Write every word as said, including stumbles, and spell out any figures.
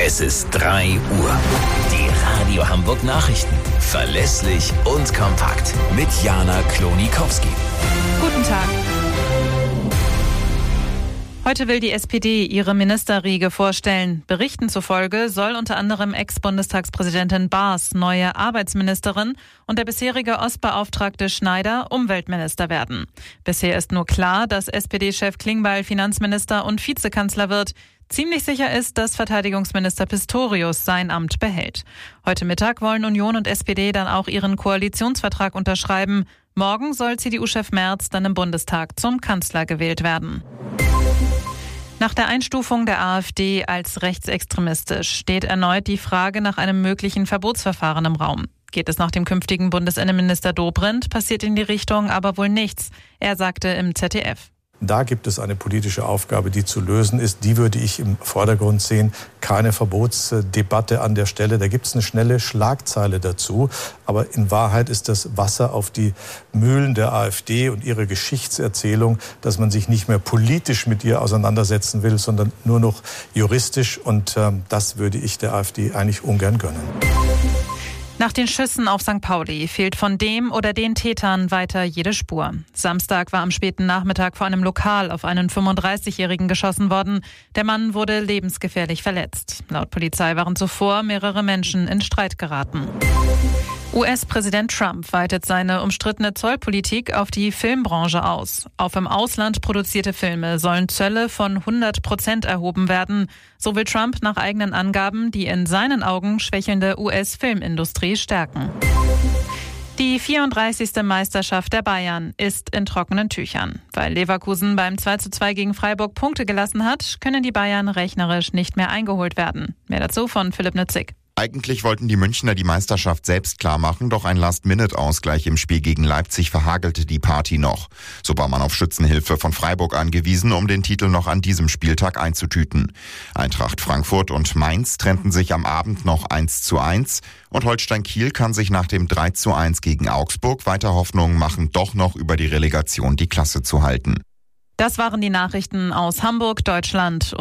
Es ist drei Uhr. Die Radio Hamburg Nachrichten. Verlässlich und kompakt. Mit Jana Klonikowski. Guten Tag. Heute will die S P D ihre Ministerriege vorstellen. Berichten zufolge soll unter anderem Ex-Bundestagspräsidentin Baas neue Arbeitsministerin und der bisherige Ostbeauftragte Schneider Umweltminister werden. Bisher ist nur klar, dass S P D-Chef Klingbeil Finanzminister und Vizekanzler wird. Ziemlich sicher ist, dass Verteidigungsminister Pistorius sein Amt behält. Heute Mittag wollen Union und S P D dann auch ihren Koalitionsvertrag unterschreiben. Morgen soll C D U-Chef Merz dann im Bundestag zum Kanzler gewählt werden. Nach der Einstufung der AfD als rechtsextremistisch steht erneut die Frage nach einem möglichen Verbotsverfahren im Raum. Geht es nach dem künftigen Bundesinnenminister Dobrindt, passiert in die Richtung aber wohl nichts. Er sagte im Z D F. Da gibt es eine politische Aufgabe, die zu lösen ist. Die würde ich im Vordergrund sehen. Keine Verbotsdebatte an der Stelle. Da gibt es eine schnelle Schlagzeile dazu. Aber in Wahrheit ist das Wasser auf die Mühlen der AfD und ihre Geschichtserzählung, dass man sich nicht mehr politisch mit ihr auseinandersetzen will, sondern nur noch juristisch. Und äh, das würde ich der AfD eigentlich ungern gönnen. Nach den Schüssen auf Sankt Pauli fehlt von dem oder den Tätern weiter jede Spur. Samstag war am späten Nachmittag vor einem Lokal auf einen fünfunddreißigjährigen geschossen worden. Der Mann wurde lebensgefährlich verletzt. Laut Polizei waren zuvor mehrere Menschen in Streit geraten. U S-Präsident Trump weitet seine umstrittene Zollpolitik auf die Filmbranche aus. Auf im Ausland produzierte Filme sollen Zölle von hundert Prozent erhoben werden. So will Trump nach eigenen Angaben die in seinen Augen schwächelnde U S-Filmindustrie stärken. Die vierunddreißigste Meisterschaft der Bayern ist in trockenen Tüchern. Weil Leverkusen beim zwei zu zwei gegen Freiburg Punkte gelassen hat, können die Bayern rechnerisch nicht mehr eingeholt werden. Mehr dazu von Philipp Nützig. Eigentlich wollten die Münchner die Meisterschaft selbst klar machen, doch ein Last-Minute-Ausgleich im Spiel gegen Leipzig verhagelte die Party noch. So war man auf Schützenhilfe von Freiburg angewiesen, um den Titel noch an diesem Spieltag einzutüten. Eintracht Frankfurt und Mainz trennten sich am Abend noch eins zu eins und Holstein Kiel kann sich nach dem drei zu eins gegen Augsburg weiter Hoffnungen machen, doch noch über die Relegation die Klasse zu halten. Das waren die Nachrichten aus Hamburg, Deutschland.